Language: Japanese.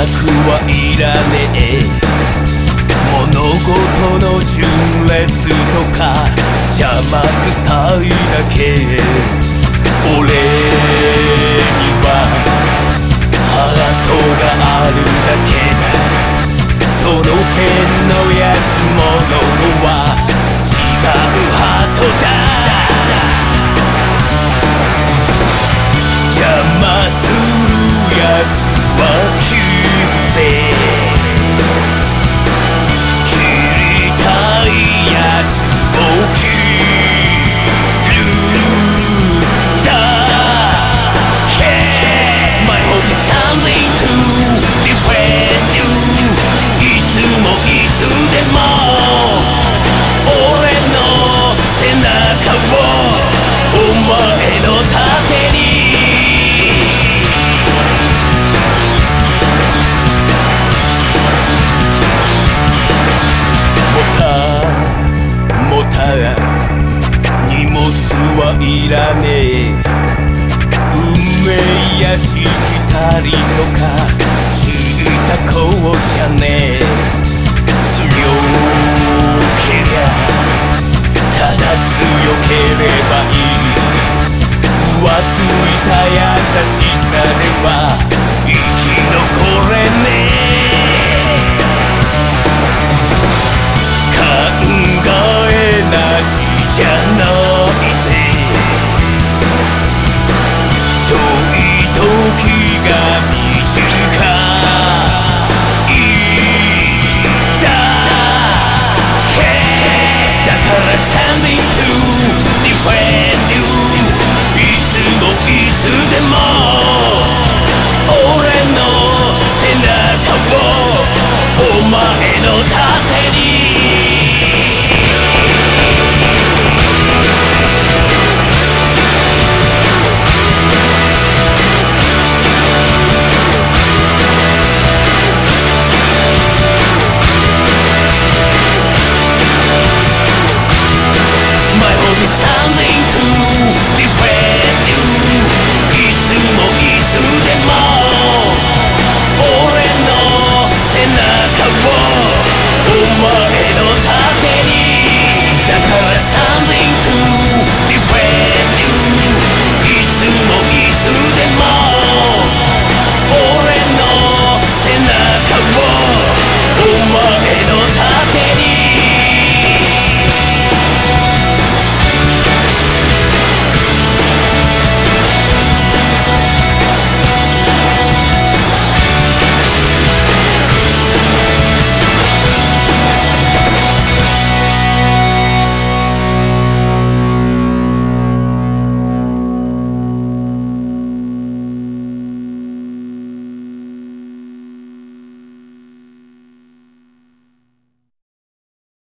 はいらねえ。物事の順列とか邪魔くさいだけ。俺にはハートがあるだけだ。その辺の安物とは違うハートだ。邪魔するやつは切るぜ。切りたいやつを切るだけ。 My hope is standing to defend you。 いつもいつでも俺の背中をお前の盾に。荷物はいらねえ。運命やしきたりとか